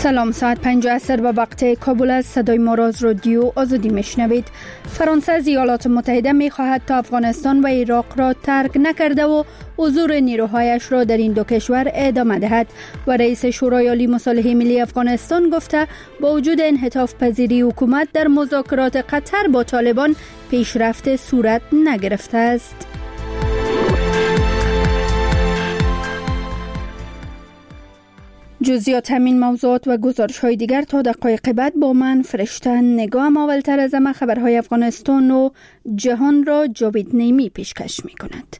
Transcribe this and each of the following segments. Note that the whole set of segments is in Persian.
سلام، ساعت 5 عصر به وقت کابل از صدای ما را از رادیو آزادی میشنوید. فرانسه از ایالات متحده میخواهد تا افغانستان و عراق را ترک نکرده و حضور نیروهایش را در این دو کشور ادامه دهد و رئیس شورای عالی مصالحه ملی افغانستان گفته با وجود انعطاف پذیری حکومت در مذاکرات قطر با طالبان پیشرفت صورت نگرفته است. جزئیات همین موضوعات و گزارش‌های دیگر تا دقایق بعد با من فرشته نگاه. اولتر از همه خبرهای افغانستان و جهان را جاوید نیمی پیشکش می‌کند.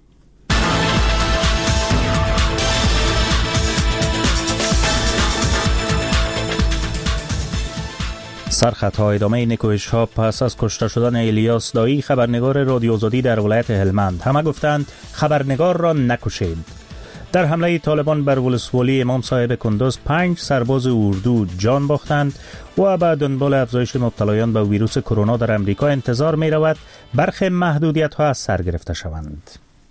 سرخطها ادامه نکوهش‌ها پس از کشته شدن الیاس دایی خبرنگار رادیو آزادی در ولایت هلمند. همه گفتند خبرنگار را نکشید. در حمله طالبان بر ولسوالی امام صاحب کندوز 5 سرباز اردو جان باختند و به دنبال افزایش مبتلایان به ویروس کرونا در امریکا انتظار می رود برخی محدودیت‌ها از سر گرفته شوند.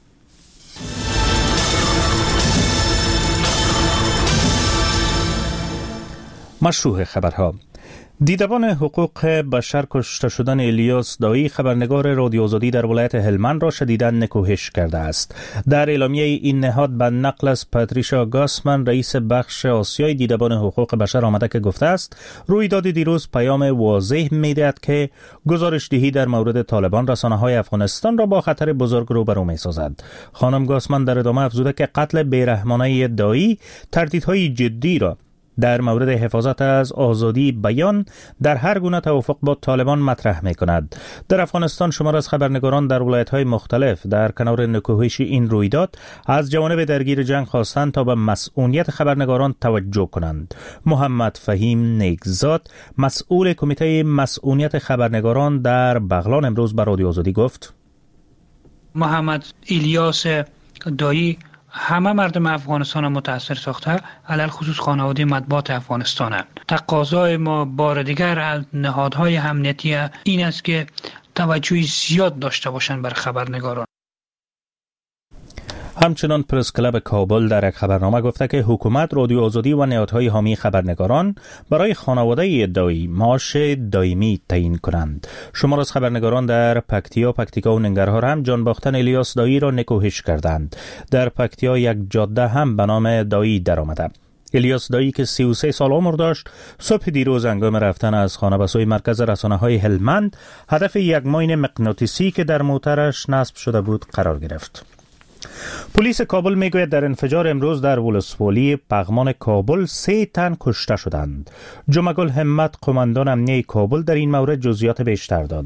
مشروع خبرها. دیدبان حقوق بشر کشته شدن الیاس دایی خبرنگار رادیو آزادی در ولایت هلمند را شدیداً نکوهش کرده است. در اعلامیه این نهاد به نقل از پاتریشا گاسمن رئیس بخش آسیای دیدبان حقوق بشر آمده که گفته است رویداد دیروز پیام واضح می‌دهد که گزارش دهی در مورد طالبان رسانه‌های افغانستان را با خطر بزرگ روبرو می‌سازد. خانم گاسمن در ادامه افزوده که قتل بی‌رحمانه دایی تردیدهای جدی را در مورد حفاظت از آزادی بیان در هر گونه توافق با طالبان مطرح می کند. در افغانستان شمار از خبرنگاران در ولایت‌های مختلف در کنار نکوهش این رویداد از جوانب درگیر جنگ خواستند تا به مسئولیت خبرنگاران توجه کنند. محمد فهیم نیکزاد مسئول کمیته مسئولیت خبرنگاران در بغلان امروز به رادیو آزادی گفت: محمد الیاس دایی همه مردم افغانستان متاثر ساخته، علل خصوص خانواده مطبوعات افغانستان. تقاضای ما بار دیگر از نهادهای امنیتی این است که توجه زیاد داشته باشند بر خبرنگاران. همچنان پرس کلاب کابل در یک خبرنامه گفته که حکومت رادیو آزادی و نهادهای حامی خبرنگاران برای خانواده دایی معاش دائمی تعیین کنند. شمار از خبرنگاران در پکتیکا و ننگرهار هم جان باختن الیاس دایی را نکوهش کردند. در پکتیا یک جاده هم به نام دایی درآمده. الیاس دایی که 33 سال عمر داشت صبح دیروز هنگام رفتن از خانه به سوی مرکز رسانه‌های هلمند هدف یک ماین مغناطیسی که در موترش نصب شده بود قرار گرفت. پلیس کابل میگوید در انفجار امروز در ولسوالی پغمان کابل 3 تن کشته شدند. جمعگل همت قماندان امنیه کابل در این مورد جزئیات بیشتر داد.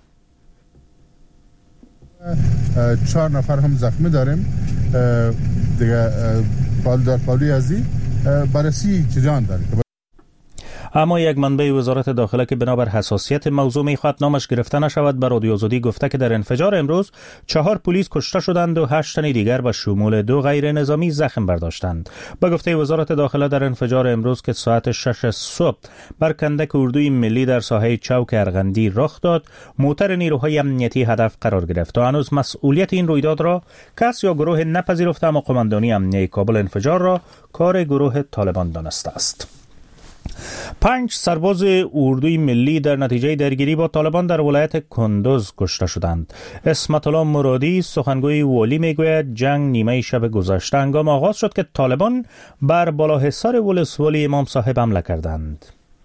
4 نفر هم زخمی داریم دیگه. بالدار پاولی ازی بررسی جان داره. اما یک منبع وزارت داخله که بنابر حساسیت موضوع میخواد نامش گرفته نشود به رادیو آزادی گفته که در انفجار امروز 4 پلیس کشته شدند و 8 تن دیگر به شمول 2 غیر نظامی زخم برداشتند. به گفته وزارت داخله در انفجار امروز که ساعت 6 صبح بر کندک اردوی ملی در ساحه چوک ارغندی رخ داد، موتر نیروهای امنیتی هدف قرار گرفت و هنوز مسئولیت این رویداد را کس یا گروه نپذیرفته، اما قماندانی امنیه کابل انفجار را کار گروه طالبان دانسته است. 5 سرباز اردوی ملی در نتیجه درگیری با طالبان در ولایت کندوز کشته شدند. اسمت الله مرادی سخنگوی والی میگوید جنگ نیمه شب گذشته هنگام آغاز شد که طالبان بر بالاحصار ولسوالی امام صاحب حمله کردند.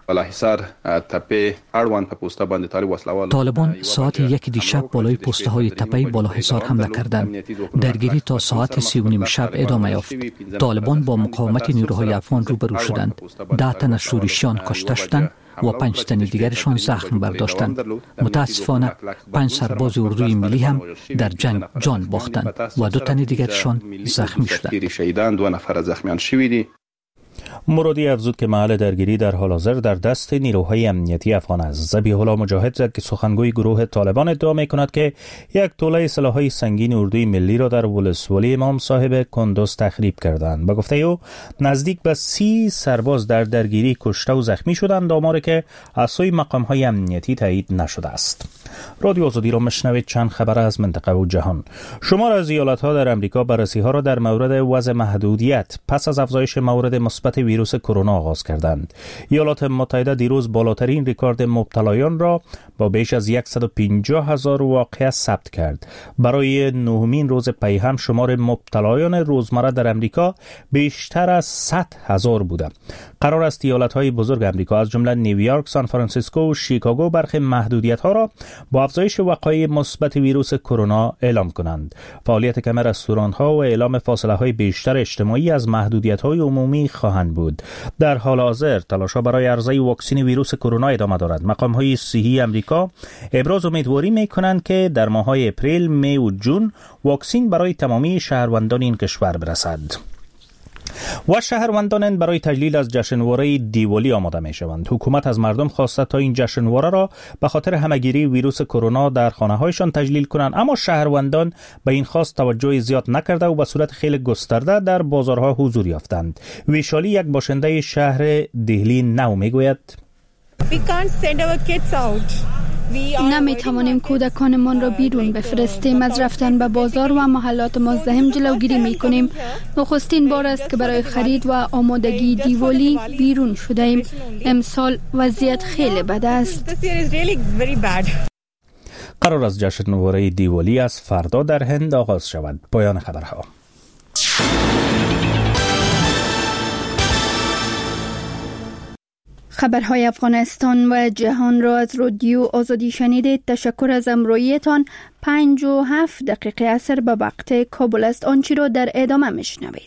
طالبان ساعت 1 دیشب بالای پسته های تپه بالاحصار حمله کردند. درگیری تا ساعت 3:30 شب ادامه یافت. طالبان با مقاومت نیروهای افغان روبرو شدند. 10 تن از شورشیان کشته شدند و 5 تن دیگرشان زخم برداشتند. متاسفانه 5 سرباز اردوی ملی هم در جنگ جان باختند و 2 تن دیگرشان زخمی شدند. مرادی افزود که محل درگیری در حال حاضر در دست نیروهای امنیتی افغان است. ذبیح الله مجاهد زد که سخنگوی گروه طالبان ادعا می‌کند که یک توله سلاح‌های سنگین اردوی ملی را در ولسوالی امام صاحب کندوز تخریب کردند. با گفته او نزدیک به 30 سرباز در درگیری کشته و زخمی شدند، آماری که از سوی مقام‌های امنیتی تایید نشده است. رادیو آزادی را میشنوید. چند خبر از منطقه و جهان. شمار از ایالت‌ها در امریکا بررسی‌ها را در مورد وضع محدودیت پس از افزایش موارد مثبت ویروس کرونا آغاز کردند. ایالات متحده دیروز بالاترین رکورد مبتلایان را با بیش از 150,000 واقعه ثبت کرد. برای نهمین روز پی هم شمار مبتلایان روزمره در امریکا بیشتر از 100,000 بوده. قرار است ایالت‌های بزرگ امریکا از جمله نیویورک، سان فرانسیسکو و شیکاگو برخی محدودیت‌ها را با افزایش وقایع مثبت ویروس کرونا اعلام کنند. فعالیت کم رستوران‌ها و اعلام فاصله‌های بیشتر اجتماعی از محدودیت‌های عمومی خواهند بود. در حال حاضر تلاش‌ها برای عرضه واکسن ویروس کرونا ادامه دارد. مقام‌های صحی امریکا ابراز امیدواری می‌کنند که در ماه‌های اپریل، می و جون واکسن برای تمامی شهروندان این کشور برسد. و شهروندان برای تجلیل از جشنواره دیوالی آماده می شوند. حکومت از مردم خواسته تا این جشنواره را به خاطر همهگیری ویروس کرونا در خانه هایشان تجلیل کنند، اما شهروندان به این خواست توجه زیاد نکرده و به صورت خیلی گسترده در بازارها حضور یافتند. ویشالی، یک باشنده شهر دهلی نو، می گوید نمی توانیم کودکانمان را بیرون بفرستیم. از رفتن به بازار و محلات مزدحم جلوگیری می کنیم. نخستین بار است که برای خرید و آمادگی دیوالی بیرون شده ایم. امسال وضعیت خیلی بد است. قرار است جشنواره دیوالی از فردا در هند آغاز شود. پایان خبرها. خبرهای افغانستان و جهان را از رادیو آزادی شنیدید. تشکر از همراهیتان. 5:07 عصر به وقت کابل است. آنچه را در ادامه میشنوید.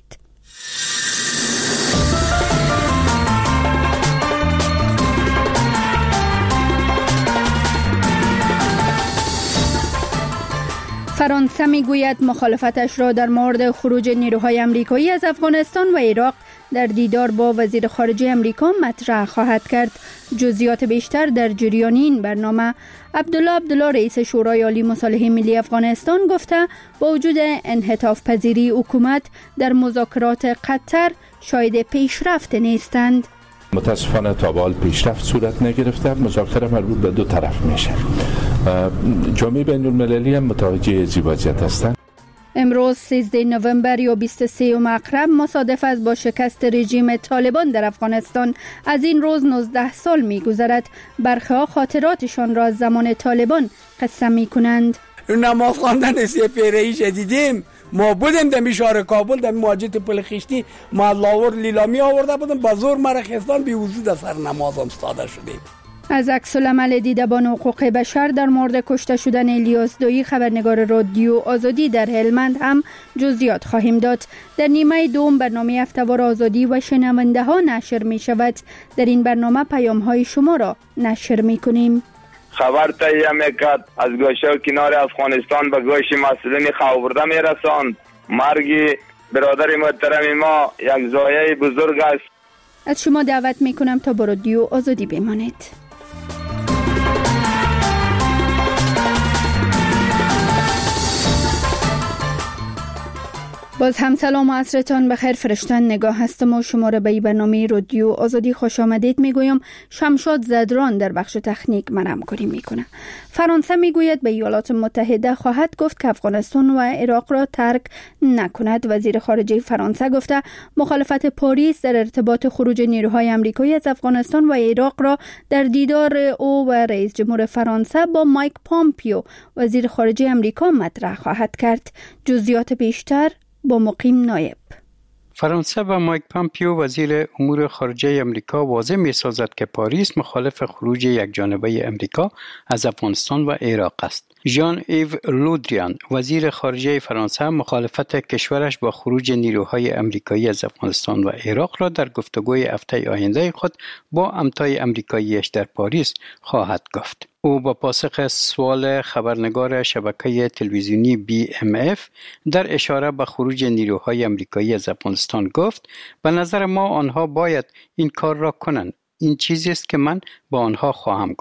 فرانسه میگوید مخالفتش را در مورد خروج نیروهای آمریکایی از افغانستان و عراق در دیدار با وزیر خارجه امریکا مطرح خواهد کرد. جزئیات بیشتر در جریان این برنامه. عبدالله رئیس شورای عالی مصالحه ملی افغانستان گفته با وجود انعطاف پذیری حکومت در مذاکرات قطر شاهد پیشرفت نیستند. متاسفانه تا به حال پیشرفت صورت نگرفته. مذاکره مربوط به دو طرف میشه. جامعه بین المللی هم متوجه وضعیت هستند. امروز 13 نوامبر یا 23 مقرب مصادف است با شکست رژیم طالبان در افغانستان. از این روز 19 سال می‌گذرد. برخی خاطراتشان را از زمان طالبان قصه می‌کنند. نماز خواندن سه پیره‌ای شدیدیم. ما بودیم در شهر کابل در مواجهه پل خشتی، ما لاور لیلامی آورده بودم، با زور مرا خستان بی وجود از سر نمازم استاده شدیم. از عکس‌العمل دیدبان حقوق بشر در مورد کشته شدن الیاس دایی خبرنگار رادیو آزادی در هلمند هم جزئیات خواهیم داد. در نیمه دوم برنامه هفته‌وار آزادی و شنونده ها نشر می شود. در این برنامه پیام های شما را نشر می کنیم. خبر تهیه میکرد از گوشه و کنار افغانستان به گوش مسئولین خبرده میرساند. مرگ برادر محترم ما یک ضایعه بزرگ است. از شما دعوت می کنم تا با رادیو آزادی بمانید. باز هم سلام و عصرتان بخیر. فرشتن نگاه هستم و شما را به این برنامه رادیو آزادی خوش آمدید میگویم. شمشاد زدران در بخش تکنیک من همکاری میکنه. فرانسه میگوید به ایالات متحده خواهد گفت که افغانستان و عراق را ترک نکند. وزیر خارجه فرانسه گفته مخالفت پاریس در ارتباط خروج نیروهای آمریکایی از افغانستان و عراق را در دیدار او و رئیس جمهور فرانسه با مایک پامپیو وزیر خارجه آمریکا مطرح خواهد کرد. جزئیات بیشتر با مقیم نایب. فرانسه و مایک پامپیو وزیر امور خارجه امریکا واضح می‌سازد که پاریس مخالف خروج یکجانبه امریکا از افغانستان و عراق است. ژان ایو لودریان وزیر خارجه فرانسه مخالفت کشورش با خروج نیروهای امریکایی از افغانستان و عراق را در گفتگوی هفته آینده خود با همتای امریکاییش در پاریس خواهد گفت. او با پاسخ سوال خبرنگار شبکه تلویزیونی BMF در اشاره به خروج نیروهای امریکایی از افغانستان گفت به نظر ما آنها باید این کار را کنند. این چیزی است که من با آنها خواهم گفت.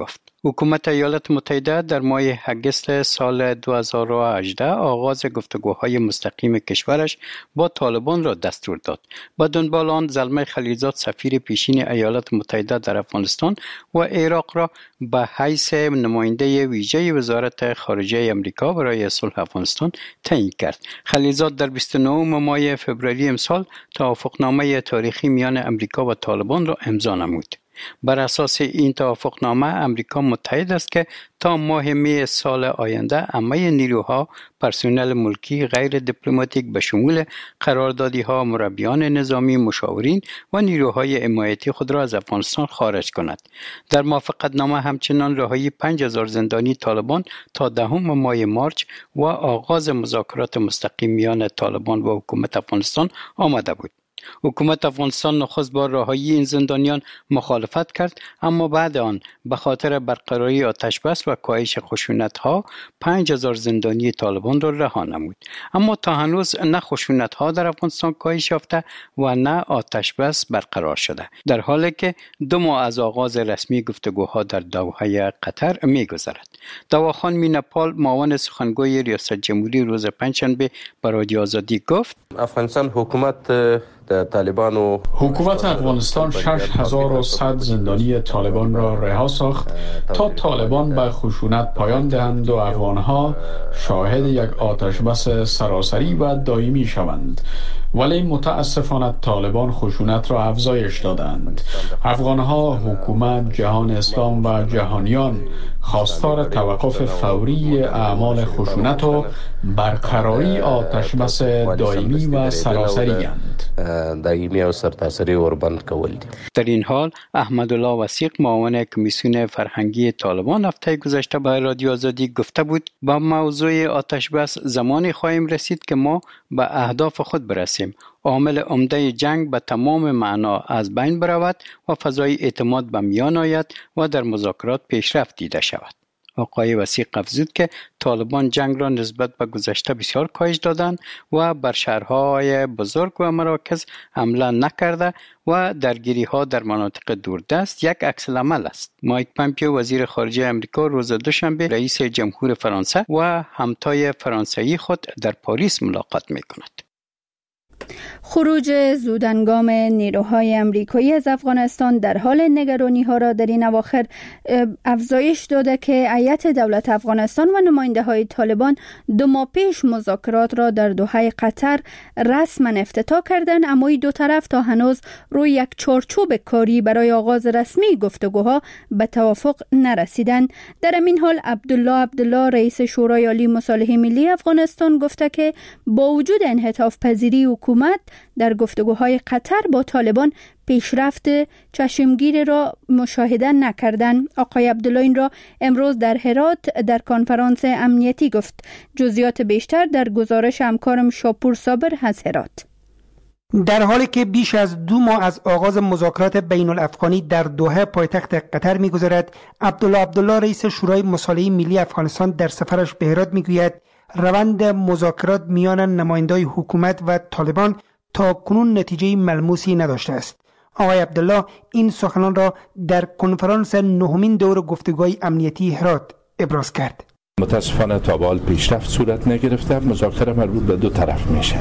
حکومت ایالات متحده در ماه اگست سال 2018 آغاز گفتگوهای مستقیم کشورش با طالبان را دستور داد. با دنبال آن زلمه خلیلزاد سفیر پیشین ایالات متحده در افغانستان و عراق را به حیث نماینده ویژه وزارت خارجه امریکا برای صلح افغانستان تعیین کرد. خلیلزاد در 29 ماه فوریه امسال توافقنامه تاریخی میان امریکا و طالبان را امضا نمود. بر اساس این توافقنامه امریکا متحد است که تا ماه می سال آینده همه نیروها، پرسنل ملکی غیر دیپلماتیک به شمول قراردادی‌ها، مربیان نظامی، مشاورین و نیروهای حمایتی خود را از افغانستان خارج کند. در موافقتنامه همچنان رهایی 5000 زندانی طالبان تا 10 ماه مارچ و آغاز مذاکرات مستقیم میان طالبان و حکومت افغانستان آمده بود. حکومت افغانستان نخست با رهایی این زندانیان مخالفت کرد، اما بعد آن به خاطر برقراری آتشبس و کاهش خشونت‌ها 5000 زندانی طالبان را رها نمود. اما تا هنوز نه خشونت‌ها در افغانستان کاهش یافته و نه آتشبس برقرار شده، در حالی که 2 ماه از آغاز رسمی گفتگوها در دوحه قطر می‌گذرد. دواخان مینپال معاون سخنگوی ریاست جمهوری روز پنجشنبه به رادیو آزادی گفت: افغانستان حکومت افغانستان 6100 زندانی طالبان را رها ساخت تا طالبان به خشونت پایان دهند و افغانها شاهد یک آتشبس سراسری و دائمی شوند. ولی متاسفانه طالبان خشونت را افزایش دادند. افغانها، حکومت، جهان اسلام و جهانیان خواستار توقف فوری اعمال خشونت و برقراری آتشبس دائمی و سراسری اند. در این حال احمدالله وثیق معاون کمیسیون فرهنگی طالبان هفته گذشته به رادیو آزادی گفته بود: با موضوع آتشبس زمانی خواهیم رسید که ما به اهداف خود برسیم، عامل عمده جنگ به تمام معنا از بین برود و فضای اعتماد به میان آید و در مذاکرات پیشرفت دیده شود. آقای وثیق افزود که طالبان جنگ را نسبت به گذشته بسیار کاهش دادند و بر شهرهای بزرگ و مراکز حمله نکرده و درگیری ها در مناطق دوردست یک عکس العمل است. مایک پامپیو وزیر خارجه امریکا روز دوشنبه رئیس جمهور فرانسه و همتای فرانسوی خود در پاریس ملاقات می‌کند. خروج زودهنگام نیروهای امریکایی از افغانستان در حال نگرانی‌ها را در این اواخر افزایش داده که هیئت دولت افغانستان و نماینده‌های طالبان 2 ماه پیش مذاکرات را در دوحه قطر رسما افتتاح کردند، اما این 2 طرف تا هنوز روی یک چارچوب کاری برای آغاز رسمی گفتگوها به توافق نرسیدند. در این حال عبدالله رئیس شورای عالی مصالحه ملی افغانستان گفته که با وجود انعطاف پذیری حکومت در گفتگوهای قطر با طالبان پیشرفت چشمگیر را مشاهده نکردند. آقای عبدالله این را امروز در هرات در کنفرانس امنیتی گفت. جزئیات بیشتر در گزارش همکارم شاپور صابر از هرات. در حالی که بیش از 2 ماه از آغاز مذاکرات بین الافغانی در دوحه پایتخت قطر می‌گذرد، عبدالله رئیس شورای مصالحه ملی افغانستان در سفرش به هرات می‌گوید روند مذاکرات میان نمایندگان حکومت و طالبان تا کنون نتیجه ملموسی نداشته است. آقای عبدالله این سخنان را در کنفرانس 9مین دور گفتگوهای امنیتی هرات ابراز کرد. متاسفانه تا به حال پیشرفت صورت نگرفته. مذاکره مربوط به 2 طرف میشه.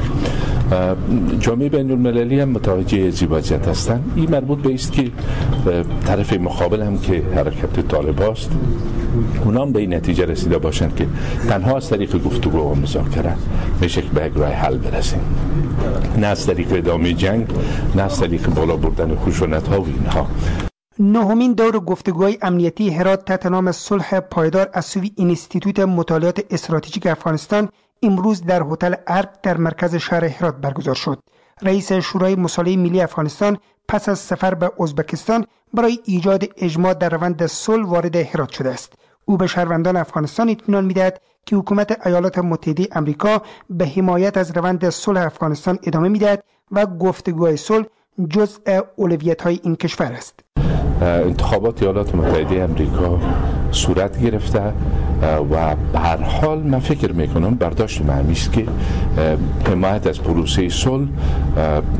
جامعه بین المللی هم متوجه زیباییت هستند. این مربوط به است که طرف مقابل هم که حرکت طالب است، اونا هم به این نتیجه رسیده باشند که تنها از طریق گفتگو و مذاکره میشه که به یک راه حل برسیم، نه از طریق ادامه جنگ، نه از طریق بالا بردن خشونت ها و اینها. 9مین دور گفتگوهای امنیتی هرات تحت نام صلح پایدار از سوی اینستیتوت مطالعات استراتژیک افغانستان امروز در هتل ارک در مرکز شهر هرات برگزار شد. رئیس شورای مصالحه ملی افغانستان پس از سفر به ازبکستان برای ایجاد اجماع در روند صلح وارد هرات شده است. او به شهروندان افغانستان اطمینان می‌دهد که حکومت ایالات متحده آمریکا به حمایت از روند صلح افغانستان ادامه می‌دهد و گفتگوهای صلح جزء اولویت‌های این کشور است. انتخابات ایالات متحده آمریکا صورت گرفته و به هر حال من فکر میکنم برداشت من است که حمایت از پروسه صلح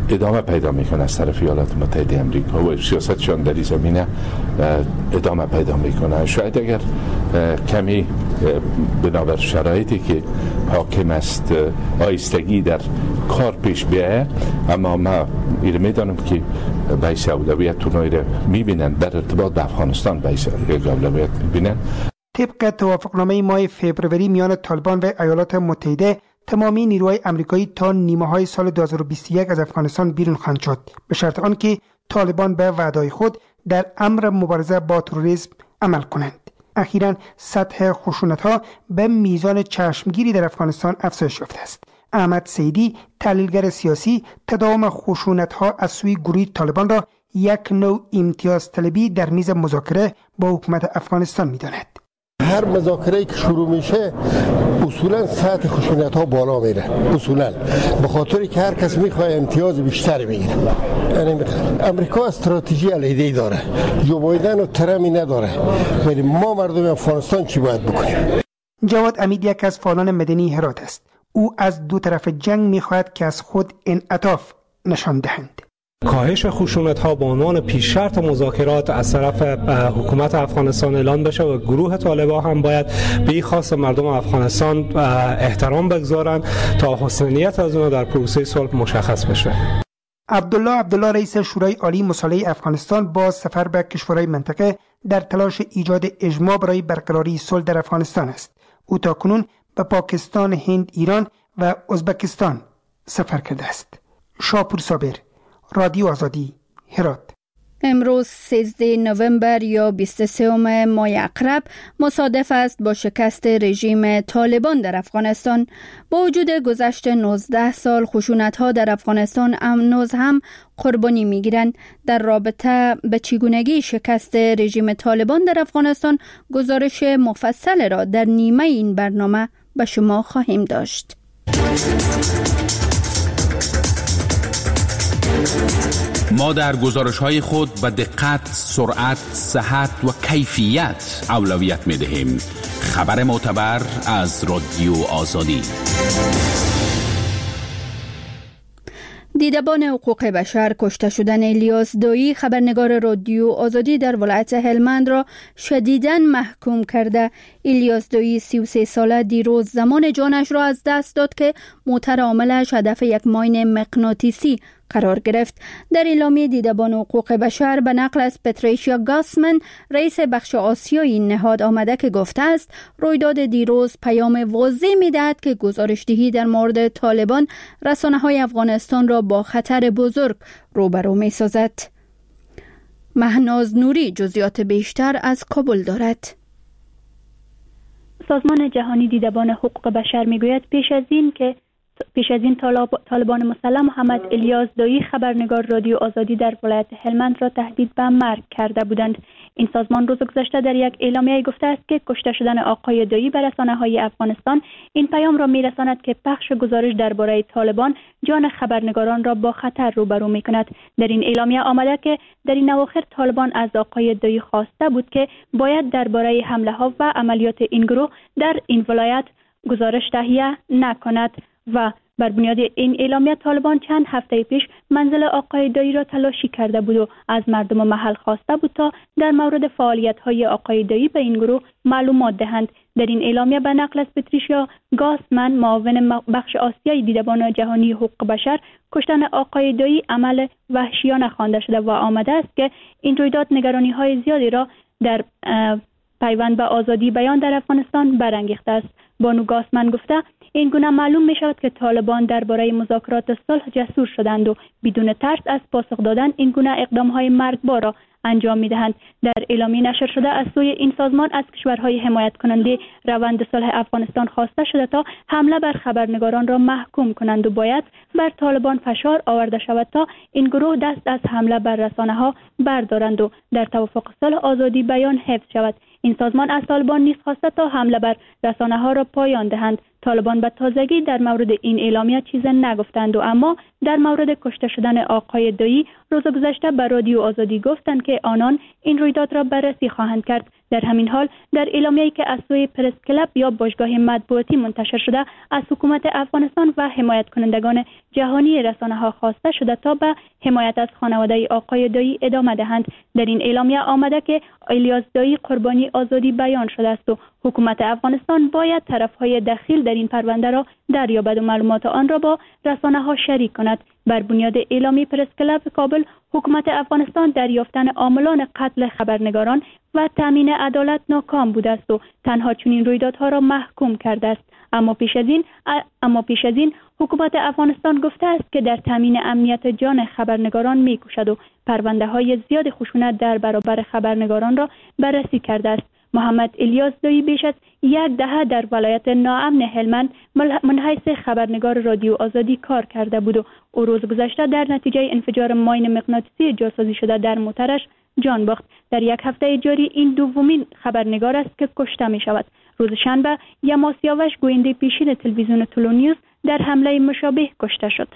ادامه پیدا میکنه از طرف ایالات متحده آمریکا و سیاستشان در این زمینه ادامه پیدا میکنه. شاید اگر کمی بنابر شرایطی که حاکم است آیستگی در کار پیش بیایه، اما ما ایره میدانم که بحث اولویت اونایی را میبینن در ارتباط به افغانستان بحث اولویت میبینن. طبق توافقنامه ماه فوریه میان طالبان و ایالات متحده، تمامی نیروهای آمریکایی تا نیمه‌های سال 2021 از افغانستان بیرون خواهند شد، به شرط آنکه طالبان به وعده‌های خود در امر مبارزه با تروریسم عمل کنند. اخیراً سطح خشونت‌ها به میزان چشمگیری در افغانستان افزایش یافته است. احمد سیدی، تحلیلگر سیاسی، تداوم خشونت‌ها از سوی گروه طالبان را یک نوع امتیاز طلبی در میز مذاکره با حکومت افغانستان می‌داند. هر مذاکره‌ای که شروع میشه اصولا سطح خشونت‌ها بالا میره، اصولا به خاطری که هر کس میخواد امتیاز بیشتری بگیره. یعنی امریکا استراتژی علیحده‌ای داره، جو بایدن و ترمی نداره، ولی ما مردم افغانستان چی باید بکنیم؟ جواد امید یک از فعالان مدنی هرات است. او از دو طرف جنگ میخواهد که از خود انعطاف نشان دهند. کاهش خشونت‌ها به عنوان پیش شرط مذاکرات از طرف حکومت افغانستان اعلان بشه و گروه طالبان هم باید به این خواست مردم افغانستان احترام بگذارند تا حسن نیت از اونها در پروسه صلح مشخص بشه. عبدالله رئیس شورای عالی مصالحه افغانستان با سفر به کشورهای منطقه در تلاش ایجاد اجماع برای برقراری صلح در افغانستان است. او تاکنون به پاکستان، هند، ایران و ازبکستان سفر کرده است. شاپور صابر، رادیو آزادی، هرات. امروز 13 نوامبر یا 23 ماه عقرب مصادف است با شکست رژیم طالبان در افغانستان. با وجود گذشت 19 سال، خشونت‌ها در افغانستان هنوز هم قربانی می‌گیرند. در رابطه به چگونگی شکست رژیم طالبان در افغانستان گزارش مفصل را در نیمه این برنامه به شما خواهیم داشت. ما در گزارش‌های خود به دقت، سرعت، صحت و کیفیت اولویت می‌دهیم. خبر معتبر از رادیو آزادی. دیدبان حقوق بشر کشته شدن الیاس دایی، خبرنگار رادیو آزادی در ولایت هلمند را شدیداً محکوم کرده. الیاس دایی 33 ساله دیروز زمان جانش را از دست داد که موتر عاملش هدف یک ماین مغناطیسی قرار گرفت. در اعلامیه دیدبان حقوق بشر به نقل از پتریشیا گاسمن، رئیس بخش آسیایی این نهاد آمده که گفته است رویداد دیروز پیام واضح می‌دهد که گزارش‌دهی در مورد طالبان رسانه‌های افغانستان را با خطر بزرگ روبرو می‌سازد. مهناز نوری جزئیات بیشتر از کابل دارد. سازمان جهانی دیدبان حقوق بشر می‌گوید پیش از این طالبان مسلح محمد الیاس دایی، خبرنگار رادیو آزادی در ولایت هلمند را تهدید به مرگ کرده بودند. این سازمان روز گذشته در یک اعلامیه گفته است که کشته شدن آقای دایی به رسانه‌های افغانستان این پیام را می‌رساند که پخش گزارش درباره طالبان جان خبرنگاران را با خطر روبرو می‌کند. در این اعلامیه آمده که در این اواخر طالبان از آقای دایی خواسته بود که باید درباره حمله‌ها و عملیات این گروه در این ولایت گزارش تهیه نکند و بر بنیاد این اعلامیه طالبان چند هفته پیش منزل آقای دایی را تلاشی کرده بود و از مردم محل خواسته بود تا در مورد فعالیت‌های آقای دایی به این گروه معلومات دهند. در این اعلامیه به نقل از پتریشیا گاسمن، معاون بخش آسیایی دیدبان جهانی حقوق بشر، کشتن آقای دایی عمل وحشیانه خوانده شده و آمده است که این رویداد نگرانی‌های زیادی را در پیوند به آزادی بیان در افغانستان برانگیخته است. بانو گاسمن گفته این گونه معلوم می شود که طالبان درباره مذاکرات صلح جسور شدند و بدون ترس از پاسخ دادن این گونه اقدام‌های مرگبار را انجام می دهند. در اعلامیه نشر شده از سوی این سازمان از کشورهای حمایت کننده روند صلح افغانستان خواسته شده تا حمله بر خبرنگاران را محکوم کنند و باید بر طالبان فشار آورده شود تا این گروه دست از حمله بر رسانه‌ها بردارند و در توافق صلح آزادی بیان حفظ شود. این سازمان از طالبان نیز خواسته تا حمله بر رسانه‌ها را پایان دهند. طالبان به تازگی در مورد این اعلامیه چیز نگفتند و اما در مورد کشته شدن آقای دایی روز گذشته به رادیو آزادی گفتند که آنان این رویداد را بررسی خواهند کرد. در همین حال در اعلامیه‌ای که از سوی پرس کلاب یا باشگاه مطبوعاتی منتشر شده از حکومت افغانستان و حمایت کنندگان جهانی رسانه‌ها خواسته شده تا به حمایت از خانواده آقای دایی ادامه دهند. در این اعلامیه آمده که الیاس دایی قربانی آزادی بیان شده است و حکومت افغانستان باید طرف‌های دخیل در این پرونده را دریابد و معلومات آن را با رسانه‌ها شریک کند. بر بنیاد اعلامیه پرس کلاب کابل، حکومت افغانستان در یافتن عاملان قتل خبرنگاران و تامین عدالت ناکام بوده است و تنها چنین رویدادها را محکوم کرده است. اما پیش از این حکومت افغانستان گفته است که در تامین امنیت جان خبرنگاران می‌کوشد و پرونده‌های زیاد خشونت در برابر خبرنگاران را بررسی کرده است. محمد الیاس دایی بیش از 1 دهه در ولایت ناامن هلمند من حیث خبرنگار رادیو آزادی کار کرده بود و او روز گذشته در نتیجه انفجار ماین مغناطیسی جاسازی شده در موترش جان باخت. در یک هفته جاری این دومین خبرنگار است که کشته می شود. روز شنبه یما سیاوش گوینده پیشین تلویزیون تولونیوز در حمله مشابه کشته شد.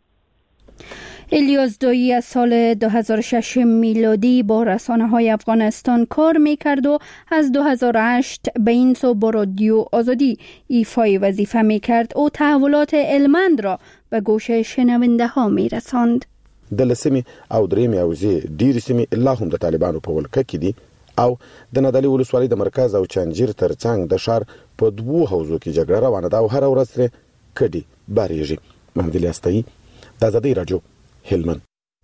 الیاس دایی از سال 2006 میلادی با رسانه‌های افغانستان کار می‌کرد و از 2008 به این سو با رادیو آزادی ایفای وظیفه می‌کرد و تحولات هلمند را به گوش شنونده‌ها می‌رساند. د لسمی او درېمې اوزې ډېرې سیمې لا هم د طالبانو په ولکه کې دي او د نادعلي ولسوالۍ د مرکز او چنجیر ترڅنګ د ښار په 2 حوزو کې جګړه روانه ده او هر ورځ ترې کډې بارېږي. محمد الیاس دایی، د آزادی رادیو، هلمند.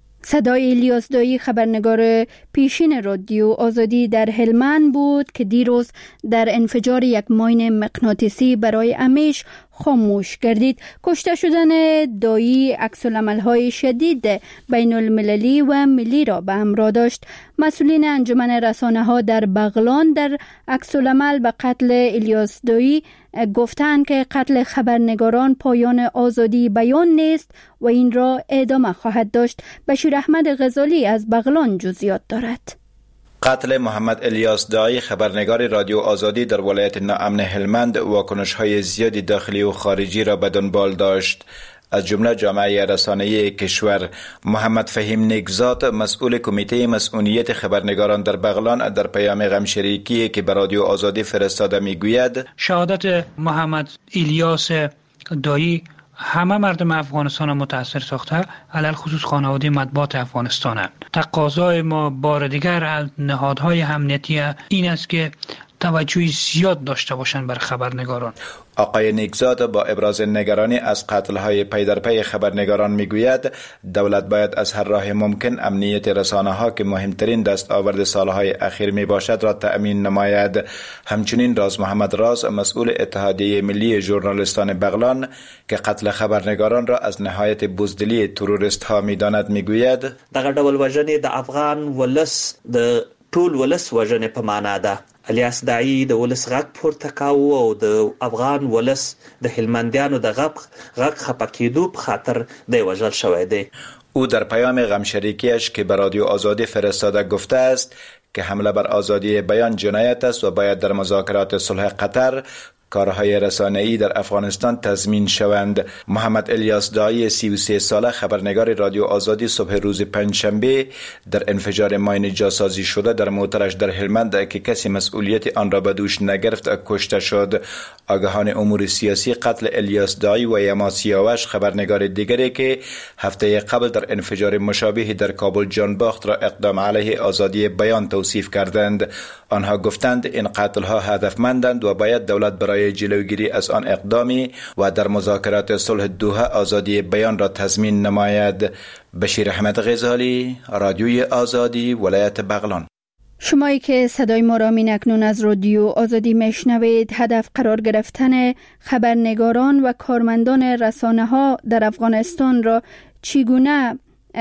صدای الیاس دایی خبرنگار پیشین رادیو آزادی در هلمند بود که دیروز در انفجار یک ماین مغناطیسی برای همیشه خاموش گردید. کشته شدن دایی عکس‌العمل‌های شدید بین المللی و ملی را به همراه داشت. مسئولین انجمن رسانه‌ها در بغلان در عکس‌العمل به قتل الیاس دایی گفتند که قتل خبرنگاران پایان آزادی بیان نیست و این را ادامه خواهد داشت. بشیر احمد غزالی از بغلان جزئیات دارد. قتل محمد الیاس دایی خبرنگار رادیو آزادی در ولایت ناامن هلمند واکنش‌های زیادی داخلی و خارجی را به دنبال داشت. از جمله جامعه رسانه‌ای کشور. محمد فهیم نیکزاد مسئول کمیته مسئولیت خبرنگاران در بغلان در پیام غمشریکی که به رادیو آزادی فرستاده میگوید شهادت محمد الیاس دایی همه مردم افغانستان متاثر ساخته، علل خصوص خانواده مطبوعات افغانستان. تقاضای ما بار دیگر از نهادهای امنیتی این است که توجه زیاد داشته باشند بر خبرنگاران. آقای نیکزاد با ابراز نگرانی از قتل‌های پی در پی خبرنگاران میگوید دولت باید از هر راه ممکن امنیت رسانه‌ها که مهمترین دستاورد سالهای اخیر میباشد را تأمین نماید. همچنین راز محمد راز مسئول اتحادیه ملی ژورنالیستان بغلان که قتل خبرنگاران را از نهایت بزدلی تروریست ها میداند میگوید دغه ډول وژنې د افغان ولس د ټول ولس وژنې په معنا ده. الیاس دایی د ولس غږ پورته کاوه او د افغان ولس د هلمندیانو د غږ خفه کېدو په خاطر دی وژل شوی دی. او در پیام غمشریکیش که به رادیو آزادی فرستاده گفته است که حمله بر آزادی بیان جنایت است و باید در مذاکرات صلح قطر کارهای رسانه‌ای در افغانستان تضمین شوند. محمد الیاس دایی 33 ساله خبرنگار رادیو آزادی صبح روز پنجشنبه در انفجار ماین جاسازی شده در موترش در هلمند که کسی مسئولیت آن را به دوش نگرفت کشته شد. آگاهان امور سیاسی قتل الیاس دایی و یما سیاوش خبرنگار دیگری که هفته قبل در انفجار مشابه در کابل جان باخت را اقدام علیه آزادی بیان توصیف کردند. آنها گفتند این قتل‌ها هدفمندند و باید دولت برای جلوگیری از آن اقدامی و در مذاکرات صلح دوحه آزادی بیان را تضمین نماید. بشیر احمد غزالی، رادیوی آزادی، ولایت بغلان. شمایی که صدای ما را اکنون از رادیو آزادی میشنوید، هدف قرار گرفتن خبرنگاران و کارمندان رسانه‌ها در افغانستان را چگونه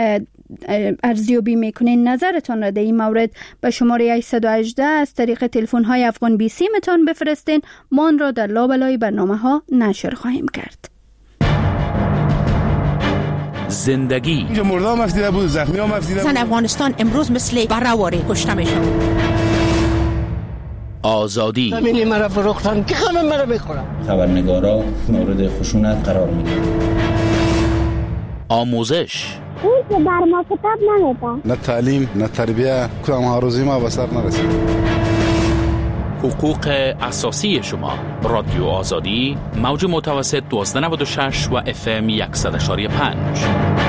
ارزیابی میکنین؟ نظرتان را در این مورد به شماره 818 از طریق تلفن های افغان بی سی متان بفرستین. ما آن را در لابلای برنامه ها نشر خواهیم کرد. زندگی اینجا مردا مفتیده بود، زخمی ها مفتیده بود. زن افغانستان امروز مثل برهواری کشته میشن. آزادی. زمین مرا فروختن که خانم مرا میخورم. خبرنگارا مورد خشونت قرار میدن. آموزش. اون که بر ما کتاب نمیدن. نه تعلیم نه تربیه کدام ها روزی ما به سر نرسید. حقوق اساسی شما. رادیو آزادی، موج متوسط 1296 و FM 100.5.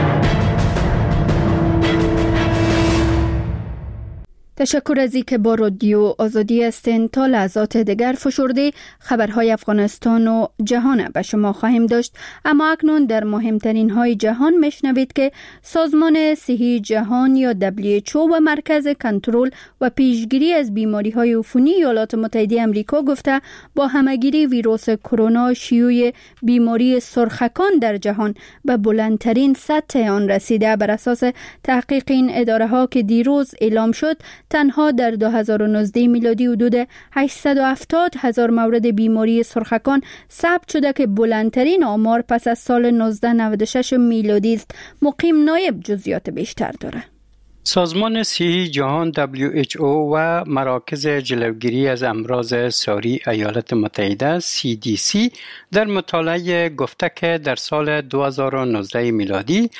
تشکر از اینکه با رادیو آزادی هستین. تا لحظات دیگر فشرده خبرهای افغانستان و جهان به شما خواهیم داشت، اما اکنون در مهمترین های جهان میشنوید که سازمان صحی جهان یا WHO و مرکز کنترل و پیشگیری از بیماری های عفونی ایالات متحده آمریکا گفته با همهگیری ویروس کرونا شیوع بیماری سرخکان در جهان به بلندترین سطح آن رسیده. بر اساس تحقیق این اداره ها که دیروز اعلام شد، تنها در 2019 میلادی حدود 870,000 مورد بیماری سرخکان ثبت شده که بلندترین آمار پس از سال 1996 میلادی است. مقیم نایب جزئیات بیشتر داره. سازمان صحی جهان WHO و مراکز جلوگیری از امراض ساری ایالات متحده CDC در مطالعه گفته که در سال 2019 میلادی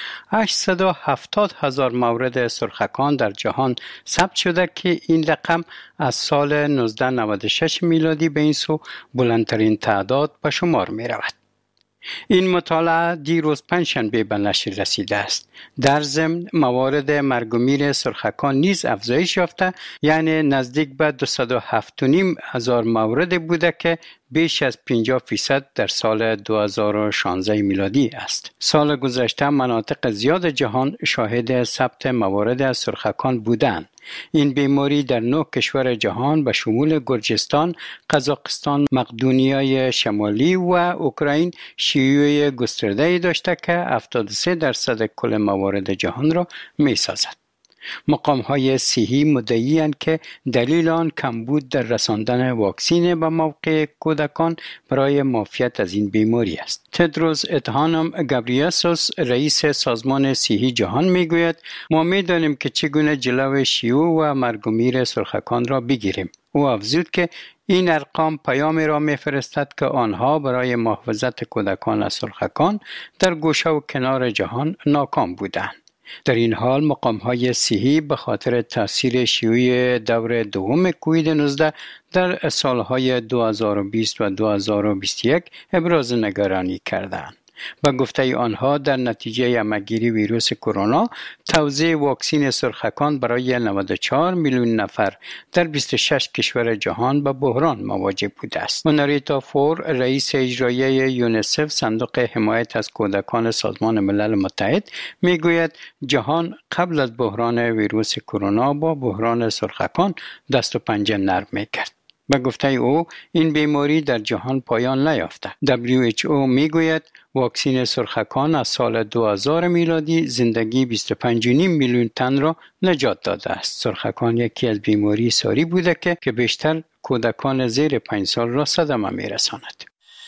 870,000 مورد سرخکان در جهان ثبت شده که این رقم از سال 1996 میلادی به این سو بلندترین تعداد به شمار می رود. این مطالعه دیروز پنجشنبه به نشر رسیده است. در ضمن موارد مرگ و میر سرخکان نیز افزایش یافته، یعنی نزدیک به 207,500 مورد بوده که بیش از 50% در سال 2016 میلادی است. سال گذشته مناطق زیاد جهان شاهد ثبت موارد از سرخکان بودند. این بیماری در 9 کشور جهان به شمول گرجستان، قزاقستان، مقدونیای شمالی و اوکراین شیوع گسترده‌ای داشته که 73% کل موارد جهان را می‌سازد. مقام‌های صحی مدعی‌اند که دلیل آن کمبود در رساندن واکسین به موقع کودکان برای معافیت از این بیماری است. تدروس ادهانم گبریاسوس رئیس سازمان صحی جهان میگوید ما می‌دانیم که چگونه جلو شیوع و مرگ و میر سرخکان را بگیریم. او افزود که این ارقام پیامی را می‌فرستد که آنها برای محافظت کودکان از سرخکان در گوشه و کنار جهان ناکام بودند. در این حال مقام‌های صحی به خاطر تاثیر شیوع دور دوم کووید 19 در سالهای 2020 و 2021 ابراز نگرانی کردند. به گفته آنها در نتیجه همه‌گیری ویروس کرونا توزیع واکسین سرخکان برای 94 میلیون نفر در 26 کشور جهان به بحران مواجه بوده است. مونریتا فور رئیس اجرایی یونیسف صندوق حمایت از کودکان سازمان ملل متحد میگوید جهان قبل از بحران ویروس کرونا با بحران سرخکان دست و پنجه نرم میکرد. به گفته او این بیماری در جهان پایان نیافته. WHO میگوید واکسین سرخکان از سال 2000 میلادی زندگی 25.5 میلیون تن را نجات داده است. سرخکان یکی از بیماری ساری بوده که بیشتر کودکان زیر 5 سال را صدمه میرساند.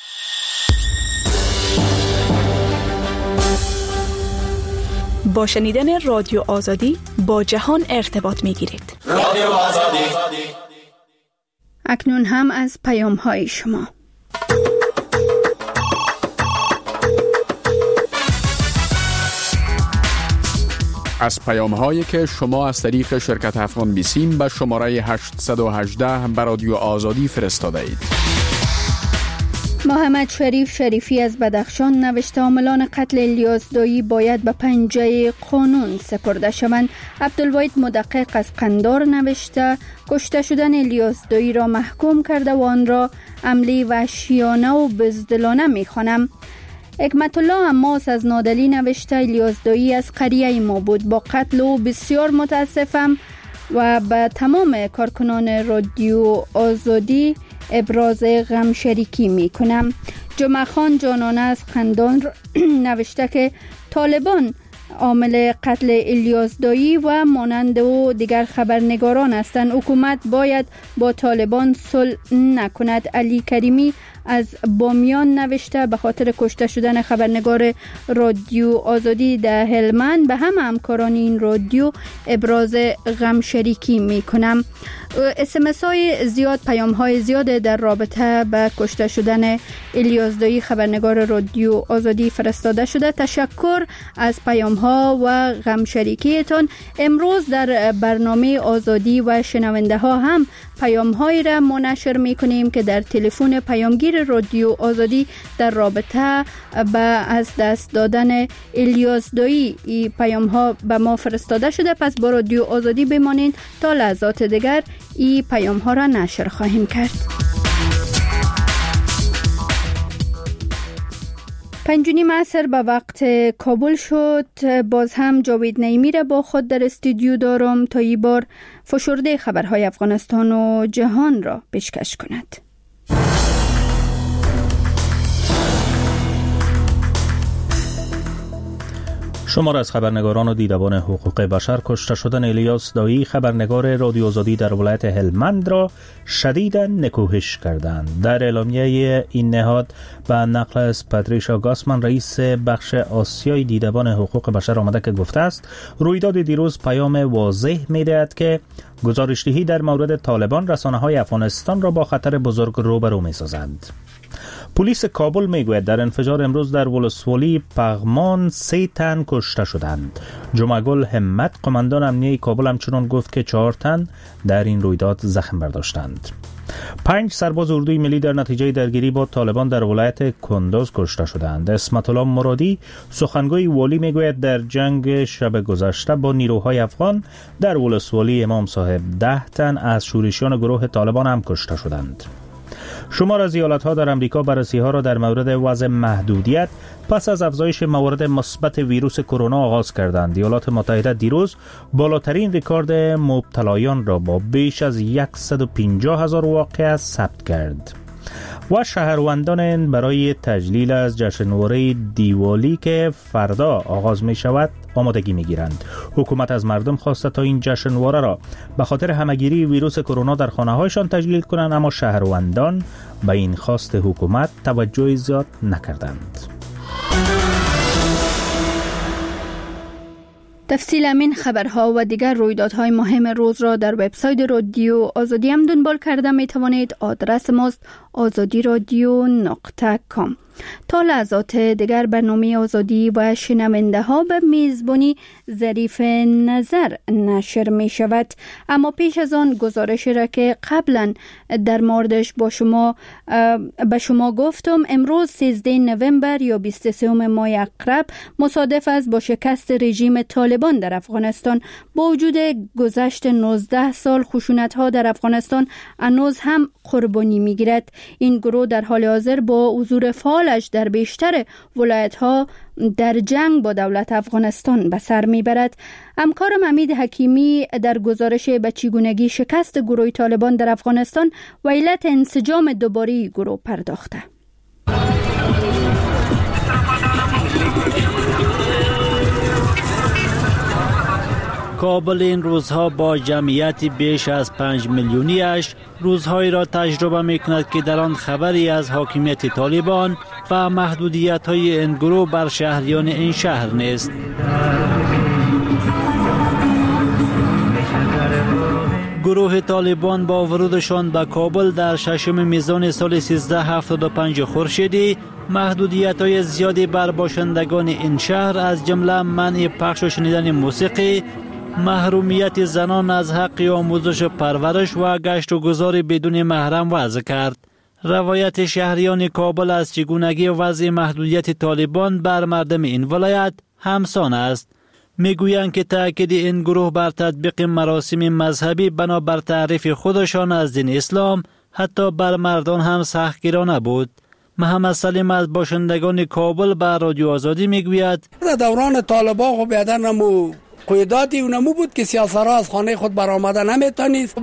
با شنیدن رادیو آزادی با جهان ارتباط میگیرید. رادیو آزادی. اکنون هم از پیام‌های شما. از پیام‌هایی که شما از طریق شرکت افغان بیسیم به شماره 818 به رادیو آزادی فرستاده اید. محمد شریفی از بدخشان نوشته عاملان قتل الیاس دایی باید به پنجه قانون سپرده شوند. عبدالواحد مدقق از قندار نوشته کشته شدن الیاس دایی را محکوم کرده و آن را عملی وحشیانه و بزدلانه می‌خوانم. حکمت الله عماس از نادلی نوشته الیاس دایی از قریه ما بود، با قتل او بسیار متاسفم و به تمام کارکنان رادیو آزادی ابراز غم شریکی می کنم. جمعه خان جانانه از قندار نوشته که طالبان عامل قتل الیاس دایی و مانند او دیگر خبرنگاران هستند. حکومت باید با طالبان صلح نکند. علی کریمی از بامیان نوشته به خاطر کشته شدن خبرنگار رادیو آزادی در هلمند به همکاران این رادیو ابراز غم شریکی می کنم. SMS های زیاد، پیام های زیاد در رابطه به کشته شدن الیاس دایی خبرنگار رادیو آزادی فرستاده شده. تشکر از پیام ها و غم شریکیتان. امروز در برنامه آزادی و شنونده ها هم پیام هایی را منشر می کنیم که در تلفن پیامگیر رادیو آزادی در رابطه به از دست دادن الیاس دایی این پیام ها به ما فرستاده شده. پس با رادیو آزادی بمانید تا لحظات دیگر این پیام ها را نشر خواهیم کرد. 5:30 عصر به وقت کابل شد. باز هم جاوید نعیمی را با خود در استودیو دارم تا این بار فشرده خبرهای افغانستان و جهان را پیشکش کند. شمار از خبرنگاران و دیدبان حقوق بشر کشته شدن الیاس دایی خبرنگار رادیو آزادی در ولایت هلمند را شدیداً نکوهش کردند. در اعلامیه این نهاد به نقل از پاتریشا گاسمن رئیس بخش آسیای دیدبان حقوق بشر آمده که گفته است رویداد دیروز پیام واضح می‌دهد که گزارش‌دهی در مورد طالبان رسانه‌های افغانستان را با خطر بزرگ روبرو می‌سازند. پلیس کابل میگوید در انفجار امروز در ولسوالی پغمان 3 تن کشته شدند. جمعگل همت قماندان امنیه کابل همچنان گفت که 4 تن در این رویداد زخم برداشتند. 5 سرباز اردوی ملی در نتیجه درگیری با طالبان در ولایت کندوز کشته شدند. اسمت الله مرادی سخنگوی والی میگوید در جنگ شب گذشته با نیروهای افغان در ولسوالی امام صاحب 10 تن از شورشیان گروه طالبان هم کشته شدند. شمار از ایالت‌ها در امریکا بررسی‌ها را در مورد وضع محدودیت پس از افزایش موارد مثبت ویروس کرونا آغاز کردند. ایالات متحده دیروز بالاترین رکورد مبتلایان را با بیش از 150,000 واقعه ثبت کرد. و شهروندان برای تجلیل از جشنواره دیوالی که فردا آغاز می شود آمادگی می گیرند. حکومت از مردم خواسته تا این جشنواره را به خاطر همه‌گیری ویروس کرونا در خانه هایشان تجلیل کنند، اما شهروندان به این خواست حکومت توجه زیاد نکردند. تفصیل این خبرها و دیگر رویدادهای مهم روز را در وبسایت رادیو آزادی هم دنبال کرده می توانید. آدرس ماست azadiradio.com. تا لحظات دیگر برنامه آزادی و شنونده ها به میزبانی ظریف نظر نشر می شود. اما پیش از آن گزارش را که قبلا در موردش به شما گفتم، امروز 13 نوامبر یا 23 ماه اقرب مصادف است با شکست رژیم طالبان در افغانستان. با وجود گذشت 19 سال خشونت ها در افغانستان هنوز هم قربانی می گیرد. این گروه در حال حاضر با حضور فعالش در بیشتر ولایت ها در جنگ با دولت افغانستان به سر میبرد. همکارم حمید حکیمی در گزارش به چگونگی شکست گروه طالبان در افغانستان و علت انسجام دوباره گروه پرداخته. کابل این روزها با جمعیت بیش از 5 میلیونیش روزهایی را تجربه می‌کند که در آن خبری از حاکمیت طالبان و محدودیت‌های این گروه بر شهریان این شهر نیست. گروه طالبان با ورودشان به کابل در 6 میزان سال 1375 خورشیدی محدودیت‌های زیادی بر باشندگان این شهر از جمله منع پخش و شنیدن موسیقی، محرومیت زنان از حق آموزش و پرورش و گشت و گذار بدون محرم وضع کرد. روایت شهریان کابل از چگونگی وضع محدودیت طالبان بر مردم این ولایت همسان است. میگویند که تأکید این گروه بر تطبیق مراسم مذهبی بنابر تعریف خودشان از دین اسلام حتی بر مردان هم سختگیرانه بود. محمد سلیم از باشندگان کابل به رادیو آزادی میگوید در دوران طالبان خب بیادر نمو قیادات اونمو بود که سیاسرها از خانه خود برآمده نمیتونید.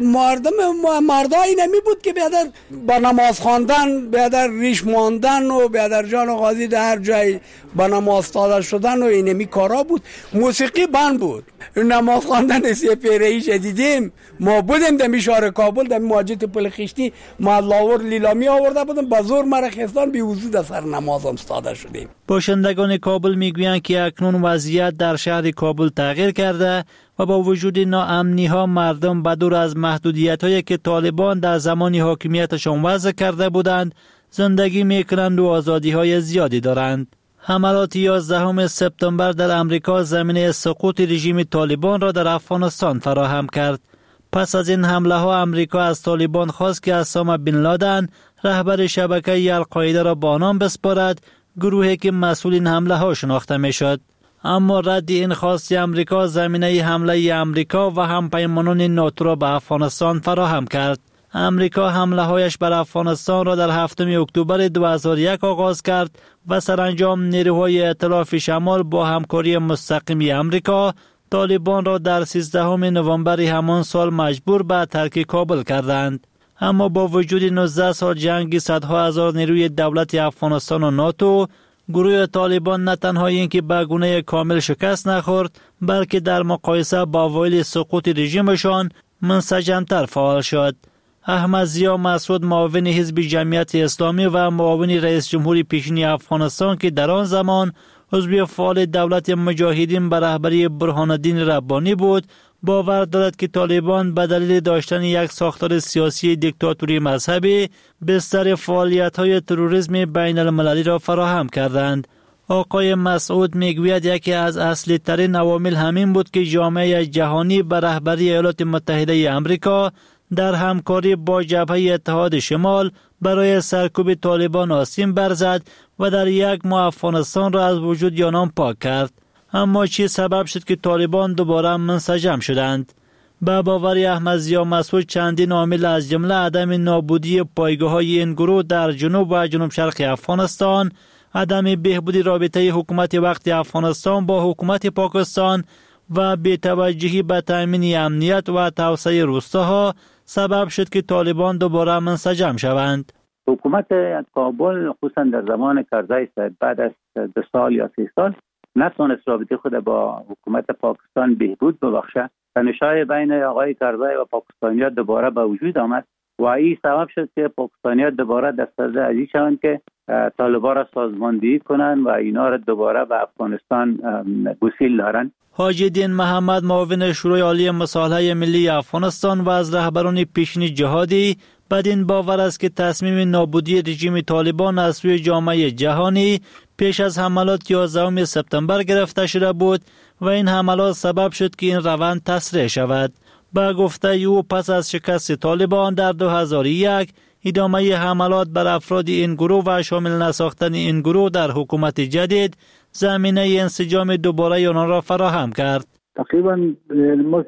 مردای نمی بود که بیادر با نماز خواندن، بیادر ریش ماندن و بیادر جان و غازی در هر جای با نماز تازه شدن و اینمی کارا بود. موسیقی بند بود. نماز خواندن سی پیرهی شدیدیم. ما بودیم در شهر کابل در مواجهه پل خشتی، ما لاور لیلامی آورده بودم، با زور مرا خستان بی وضو در سر نمازم استاده شدیم. باشندگان کابل میگویند که اکنون وضعیت در شهر کابل تغییر کرده و با وجود ناامنی ها مردم بدور از محدودیت هایی که طالبان در زمان حاکمیتشان وضع کرده بودند زندگی میکنند و آزادی های زیادی دارند. حملات 11 سپتامبر در امریکا زمینه سقوط رژیم طالبان را در افغانستان فراهم کرد. پس از این حمله ها امریکا از طالبان خواست که اسامه بن لادن رهبر شبکه القاعده را به آنان بسپارد، گروهی که مسئول این حمله ها شناخته می شد. اما رد این خواست امریکا زمینه حمله امریکا و همپیمانان ناتو را به افغانستان فراهم کرد. امریکا حمله هایش بر افغانستان را در 7 اکتبر 2001 آغاز کرد و سرانجام نیروهای ائتلاف شمال با همکاری مستقیم امریکا طالبان را در 13 نوامبر همان سال مجبور به ترک کابل کردند. اما با وجود 19 سال جنگ صدها هزار نیروی دولت افغانستان و ناتو، گروه طالبان نه تنها اینکه به گونه کامل شکست نخورد، بلکه در مقایسه با اوایل سقوط رژیمشان منسجمتر فعال شد. احمد ضیا مسعود، معاون حزب جمعیت اسلامی و معاون رئیس جمهور پیشین افغانستان که در آن زمان عضو فعال دولت مجاهدین به رهبری برهان الدین ربانی بود، باور دارد که طالبان به دلیل داشتن یک ساختار سیاسی دیکتاتوری مذهبی بستر فعالیت‌های تروریسم بین المللی را فراهم کردند. آقای مسعود میگوید یکی از اصلی ترین عوامل همین بود که جامعه جهانی به رهبری ایالات متحده آمریکا در همکاری با جبهه اتحاد شمال برای سرکوب طالبان آستین برزد و در یک ماه افغانستان را از وجود آنان پاک کرد. اما چی سبب شد که طالبان دوباره منسجم شدند؟ به باور احمد ضیا مسعود چندین عامل از جمله عدم نابودی پایگاه‌های این گروه در جنوب و جنوب شرق افغانستان، عدم بهبودی رابطه حکومت وقت افغانستان با حکومت پاکستان و بی‌توجهی به تأمین امنیت و توسعه روستاها سبب شد که طالبان دوباره منسجم شوند. حکومت کابل خصوصا در زمان کرزی بعد از 2 سال یا 3 سال نتونست رابطه خود با حکومت پاکستان بهبود ببخشه. تنش‌های بین آقای کرزی و پاکستانی‌ها دوباره به وجود آمد و این سبب شد که پاکستانی‌ها دوباره دست از عزیز شوند که طالبان را سازماندهی کنند و اینا را دوباره به افغانستان گسیل دارند. حاجی الدین محمد، معاون شورای عالی مصالحه ملی افغانستان و از رهبران پیشین جهادی، بدین باور است که تصمیم نابودی رژیم طالبان از سوی جامعه جهانی پیش از حملات 11 سپتامبر گرفته شده بود و این حملات سبب شد که این روند تسریع شود. با گفته او پس از شکست طالبان در 2001 ادامه حملات بر افراد این گروه و شامل نساختن این گروه در حکومت جدید زمینه انسجام دوباره آنها را فراهم کرد. تقریبا ما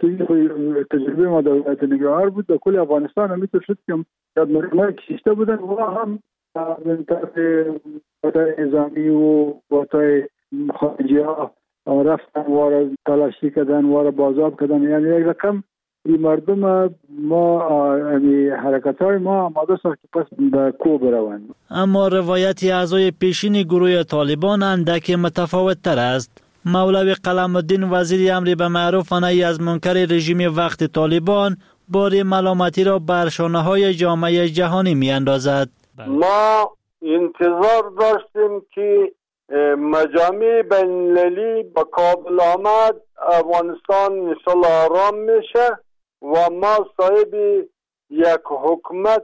تجربه ما در ولایت ننگرهار بود، در کل افغانستان هم میتونه شد که یادمردمای کشیشته بودن و هم من طرف قواتای نظامی و قواتای خارجی ها رفتن و را تلاشی کردن و را بازاب کردن. یعنی یک رقم این مردم ما حرکت های ما آماده ساخت که پس به کو بروند. اما روایت اعضای پیشین گروه طالبان اندک متفاوت تر است. مولوی قلم الدین، وزیر امر به معروف و نهی از منکر رژیم وقت طالبان، بار ملامتی را بر شانه‌های جامعه جهانی می‌اندازد. ما انتظار داشتیم که مجامع بین‌المللی به کابل آمد، افغانستان انشالله آرام میشه و ما صاحب یک حکومت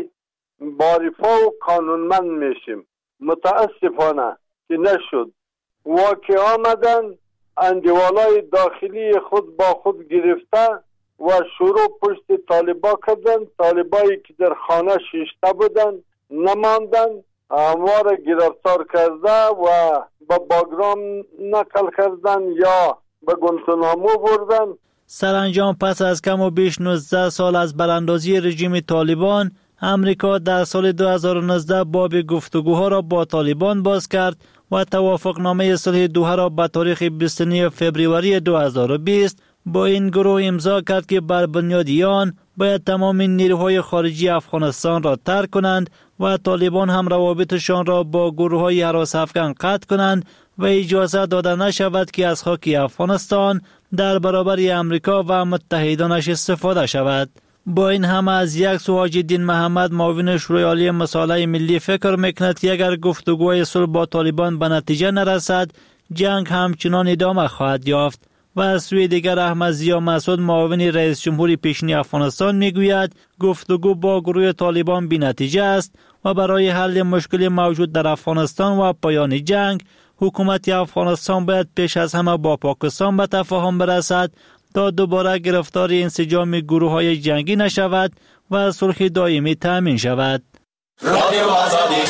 باریفا و قانونمند میشیم. متاسفانه که نشد. واقع آمدن اندیوالای داخلی خود با خود گرفته و شروع پشت طالبا کردن. طالبایی که در خانه شیشته بودن نماندن، ما را گرفتار کرده و به باگرام نقل کردن یا به گوانتانامو بردن. سرانجام پس از کم و بیش 19 سال از براندازی رژیم طالبان، امریکا در سال 2019 باب گفتگوها را با طالبان باز کرد و توافقنامه صلح دوحه را به تاریخ 29 فوریه 2020 با این گروه امضا کرد که بر بنیاد آن باید تمام نیروهای خارجی افغانستان را ترک کنند و طالبان هم روابطشان را با گروه‌های هراس افکن قطع کنند و اجازه داده نشود که از خاک افغانستان در برابر امریکا و متحدانش استفاده شود. با این همه از یک سو حاج الدین محمد معاون شورای عالی مصالح ملی فکر میکند که اگر گفتگوهای صلح با طالبان به نتیجه نرسد جنگ همچنان ادامه خواهد یافت. و از سوی دیگر احمد ضیا مسعود معاون رئیس جمهور پیشین افغانستان میگوید گفتگو با گروه طالبان بی نتیجه است و برای حل مشکل موجود در افغانستان و پایان جنگ حکومت افغانستان باید پیش از همه با پاکستان به تفاهم برسد تا دوباره گرفتار انسجام گروه‌های جنگی نشود و صلح دائمی تامین شود. رادیو آزادی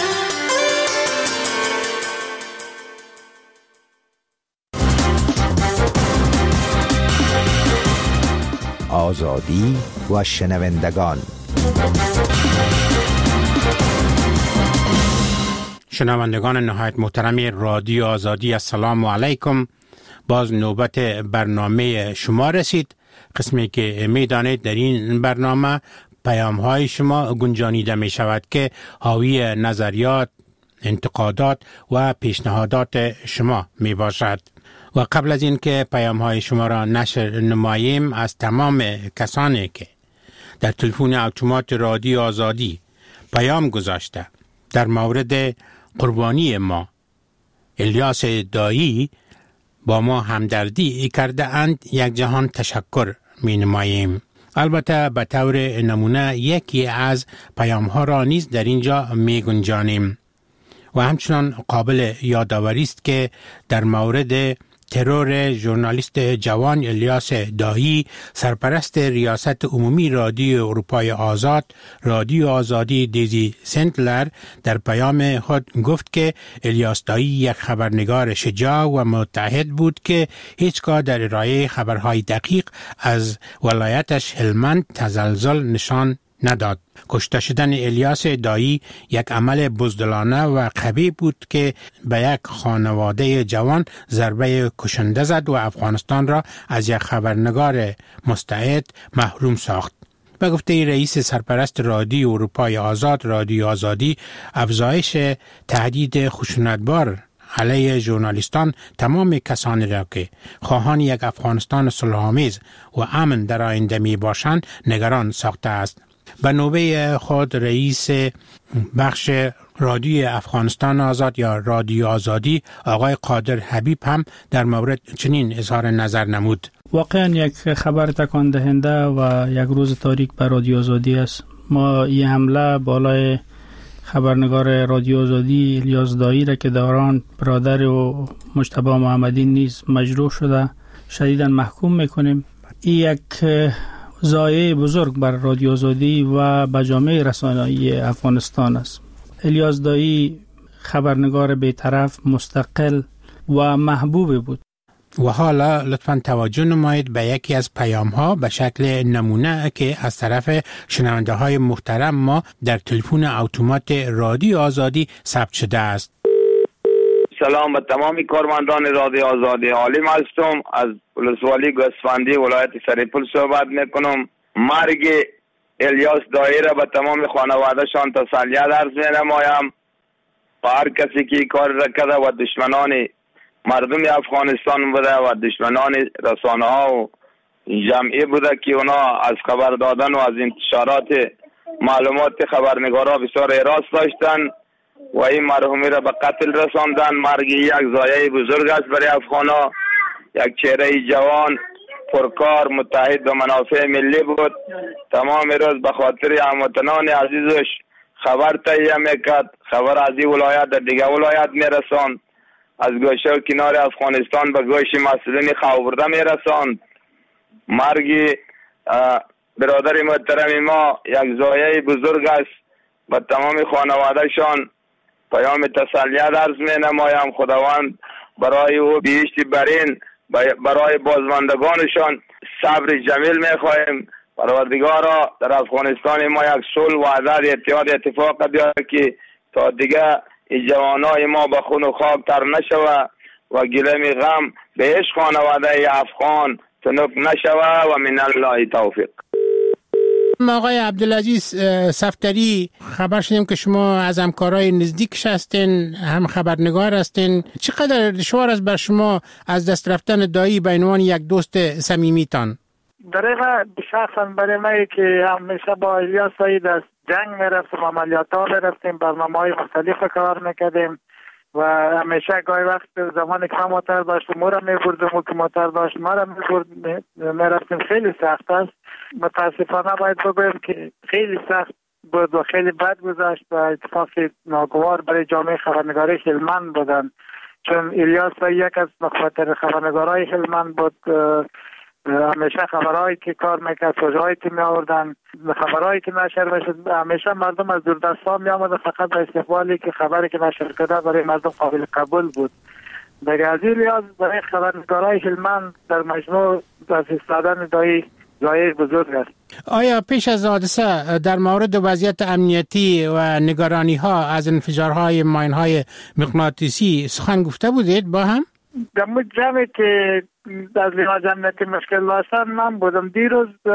آزادی و شنوندگان. شنوندگان نهایت محترم رادیو آزادی، السلام علیکم. باز نوبت برنامه شما رسید، قسمی که میدانید در این برنامه پیام های شما گنجانیده می شود که حاوی نظریات، انتقادات و پیشنهادات شما می باشد. و قبل از این که پیام های شما را نشر نماییم، از تمام کسانی که در تلفن اتومات رادیو آزادی پیام گذاشته در مورد قربانی ما الیاس دایی با ما همدردی کرده اند، یک جهان تشکر می نماییم. البته به طور نمونه یکی از پیام ها را نیز در اینجا می گنجانیم و همچنان قابل یادآوری است که در مورد ترور ژورنالیست جوان الیاس دایی، سرپرست ریاست عمومی رادیو اروپای آزاد، رادیو آزادی دیزی سنتلر در پیام خود گفت که الیاس دایی یک خبرنگار شجاع و متعهد بود که هیچگاه در ارائه خبرهای دقیق از ولایتش هلمند تزلزل نشان نداد. کشته شدن الیاس دایی یک عمل بزدلانه و قبیح بود که به یک خانواده جوان ضربه کشنده زد و افغانستان را از یک خبرنگار مستعد محروم ساخت. به گفته رئیس سرپرست رادیو اروپای آزاد، رادیو آزادی، افزایش تهدید خشونتبار علیه ژورنالیستان تمام کسانی را که خواهان یک افغانستان صلح‌آمیز و امن در آینده می باشند نگران ساخته است. به نوبه خود رئیس بخش رادیو افغانستان آزاد یا رادیو آزادی آقای قادر حبیب هم در مورد چنین اظهار نظر نمود. واقعا یک خبر تکان دهنده و یک روز تاریک بر رادیو آزادی است. ما این حمله بالای خبرنگار رادیو آزادی الیاس دایی را که دوران برادر و مجتبی محمدی نیز مجروح شده شدیداً محکوم میکنیم. این یک ضایعه بزرگ بر رادیو آزادی و به جامعه رسانه‌ای افغانستان است. الیاس دایی خبرنگار بی‌طرف، مستقل و محبوب بود. و حالا لطفاً توجه نمایید به یکی از پیام ها به شکل نمونه که از طرف شنونده های محترم ما در تلفن اتومات رادیو آزادی ثبت شده است. سلام به تمامی کارمندان رادیو آزادی. عالم هستم، از ولسوالی گوسفندی ولایت سریپل صحبت میکنم. مرگ الیاس دایی را به تمام خانواده شان تسلیت عرض می‌نمایم. با هر کسی که کار را کرده و دشمنان مردم افغانستان بوده و دشمنان رسانه ها و جمعی بوده که اونا از خبر دادن و از انتشارات معلومات خبرنگارا بسیار حراس داشتن و این مرحومی را به قتل رساندن. مرگ یک ضایعه بزرگ است برای افغانا. یک چهره جوان پرکار متحد و منافع ملی بود. تمام روز به خاطر هموطنان عزیزش خبر تهیه میکرد، خبر از این ولایت در دیگه ولایت میرساند، از گوشه و کنار افغانستان به گوش مسئولین خاورده میرساند. مرگ برادر محترم ما یک ضایعه بزرگ است. به تمام خانوادهشان پیام تسلیت عرض می‌نمایم. خداوند برای او بهشت برین، برای بازماندگانشان صبر جمیل می‌خواهیم. پروردگارا در افغانستان ما یک صلح و عدالت اتحاد اتفاق بیاره که تا دیگه این جوانای ما به خون و خاک تر نشوه و گلم غم به عشق خانواده افغان تنک نشوه و من الله توفیق. آقای عبدالعزیز صفتری، خبر شدیم که شما از همکارای نزدیکش هستین، هم خبرنگار هستین. چقدر دشوار است بر شما از دست رفتن دایی به عنوان یک دوست صمیمیتان؟ در شخصا برای من که همیشه با الیاس دایی از جنگ میرفتیم، عملیات ها میرفتیم، برنامه های مختلف کار میکردیم و همیشه گاهی وقت زمانی که ما موتر داشتیم او را میبردیم و که موتر داشت ما را میرفتیم. خیلی سخت است، متاسفانه باید بگویم که خیلی سخت بود و خیلی بد گذشت و اتفاق ناگوار برای جامعه خبرنگاری هلمند بودن، چون الیاس یک از مخاطر خبرنگارای هلمند بود. همیشه خبرهایی که کار میکرد، سوژه‌هایی که می آوردن، خبرهایی که نشر میشد، همیشه مردم از دوردست‌ها می آمدن فقط به استقبالی که خبری که نشر شده برای مردم قابل قبول بود. در از این لحاظ برای خبرنگارای هلمند در مجموع از ایستادن دایی جای بزرگ است. آیا پیش از حادثه در مورد وضعیت امنیتی و نگرانی ها از انفجارهای ماین‌های مغناطیسی سخن گفته بودید با هم؟ در جمعی که از لحاظ امنیتی مشکل داشتن من بودم. دیروز